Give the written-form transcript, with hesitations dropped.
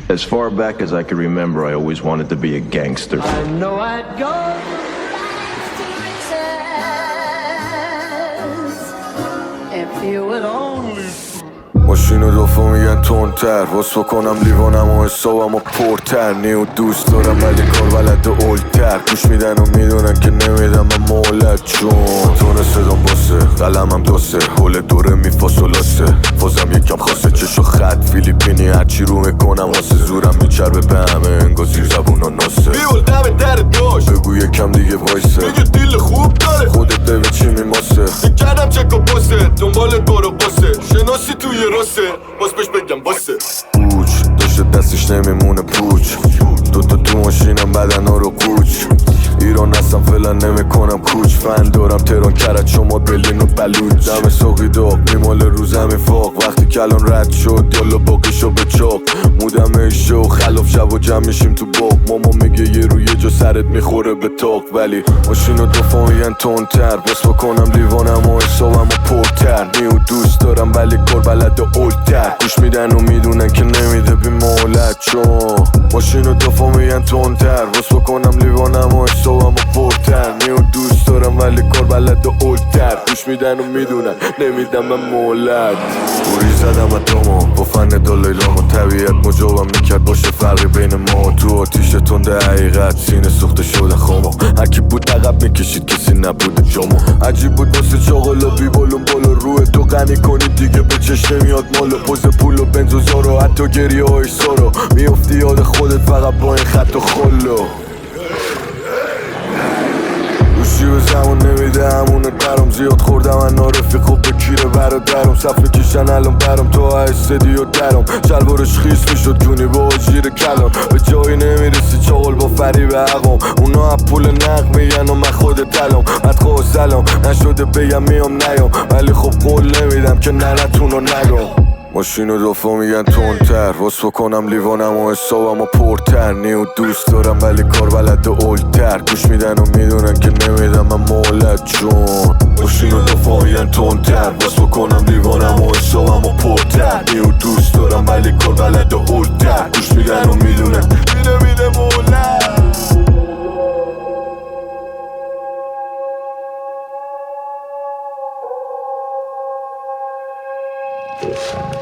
As far back as I can remember, I always wanted to be a gangster. I know I'd go if you would only. ماشینو دافا میگن تندتر واسه کنم لیوانم و حسابم و پرتر نیو دوست دارم ولی کار بلد اولتر گوش میدن و میدونن که نمیدم من مولد چون تونه صدام باسه قلمم داسه حول دوره میفاصلاسه فازم یکم خاصه چشو خط فیلیپینی هرچی رو میکنم واسه زورم میچربه به همه انگار زیر زبونا ناسه بیول دم درت باش بگو یکم دیگه وایسه میگه دیل خوب داره خودت ببین چی میماسه میکردم چک و باسه دنبال برو باسه شناسی توی راسه باز بهش بگم باسه پوچ داشته دستش نمیمونه پوچ دوتا تو ماشینم بدنا رو کوچ ایران هستم فعلا نمیکنم کوچ فن دارم تهران کرد شما برلین و بلوچ دم ساقی داغ میمال روزم فاق وقتی کلان رد شد یالا باقیشو به چاق مودم ایشو خلاف شب و جمع میشیم تو باق ماما میگه یه روی جا سرت میخوره به تاق ولی ماشینو دفاع میگن تندتر بس بکنم لیوانم و حسابم و پرتر نیو دوست دارم ولی کار بلد اولتر گوش میدن و میدونن که نمیده بی مولد چون ماشینو دفاع میگن تندتر بس بکنم لیوانم و حسابم و پرتر نیو دوست دارم ولی کار بلد اولتر گوش میدن و میدونن نمیدم من مولد گوری زدم اتمو با فن دالای لامو طبیعت مجابم میکرد باشه فرقی بین ما تو آتیش تنده حقیقت سینه سوخته شده خامو هرکی بود عقب میکشید کسی نبوده جامو عجیب بود واسه چاقالا بی بالون بالا روی تو غنی کنی دیگه به چش نمیاد مالو پوز پول و بنز و زارو حتی گریه های سارو میافتی یاد خودت فقط با این خط و خلو گوشی به زمان نمیده همونه درم زیاد خوردم من نارفی خوب بکیره برادرم صف میکشن الان برم تو استدی و درم شلوارش خیس میشد جونی با آجیر کلام به جایی نمیرسی چاقل با فریب عقام اونا از پول نق میگن و من خود تلام بدخواه و سلام نشده بگم میام نیام ولی خب قول نمیدم که نتونو نگم ماشینو دفاع میگن تندتر واس بکنم لیوانم و حسابم و پرتر نیو دوست دارم ولی کار بلد اولتر گوش میدن و میدونن که نمیدم من مولد چون ماشینو دفاع میگن تندتر واس بکنم لیوانم و حسابم و پرتر نیو دوست دارم ولی کار بلد اولتر گوش میدن و میدونن نمیدم مولد